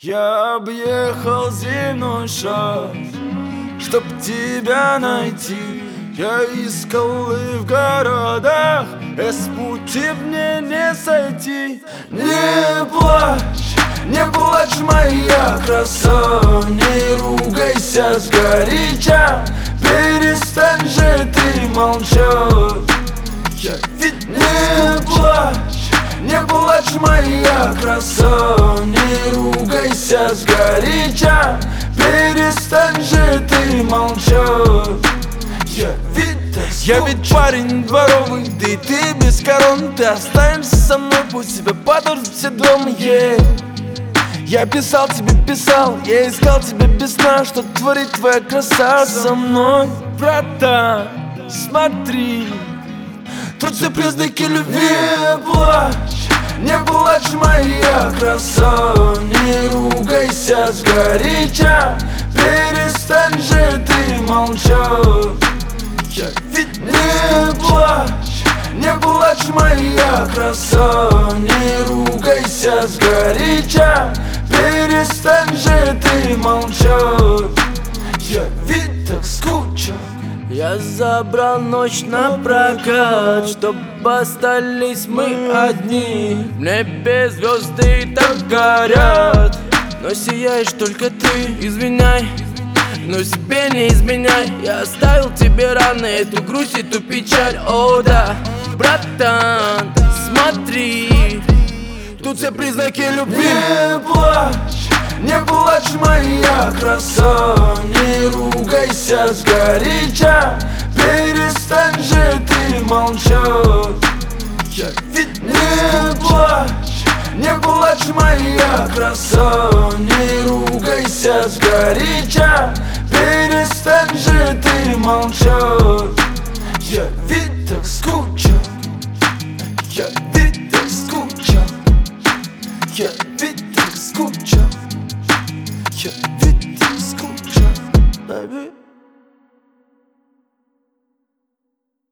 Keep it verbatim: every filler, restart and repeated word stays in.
Я объехал земной шар, чтоб тебя найти. Я искал и в городах, и с пути мне не сойти. Не плачь, не плачь, моя краса, не ругайся сгоряча. Перестань же ты молчать. Я ведь не плачь, не плачь, моя краса, не ругайся сгоряча. Перестань же ты молчать. Я ведь, я ведь парень дворовый, да и ты без корон. Ты останешься со мной, пусть тебя подождут все дома, yeah. Я писал тебе, писал, я искал тебя без сна. Что творит твоя краса со мной, братан, смотри. Тут все признаки любви. Не плачь, не плачь, моя краса, не ругайся сгоряча. Перестань же ты молчать. Я ведь не плачь, не плачь, моя краса, не ругайся сгоряча. Перестань же ты молчать. Я ведь так скучал. Я забрал ночь на прокат, чтоб остались мы одни. В небе звезды так горят, но сияешь только ты. Извиняй, но себе не изменяй. Я оставил тебе рано эту грусть, эту печаль. О да, братан, смотри, тут все признаки любви. Не плачь, не плачь, моя краса, не ругайся сгоряча. Перестань же ты молчать. Я ведь не плачь, не плачь, моя краса, не ругайся сгоряча. Перестань же ты молчать. Я ведь так скучал. Я ведь так скучал. Я ведь так скучал. Я ведь так скучал, baby.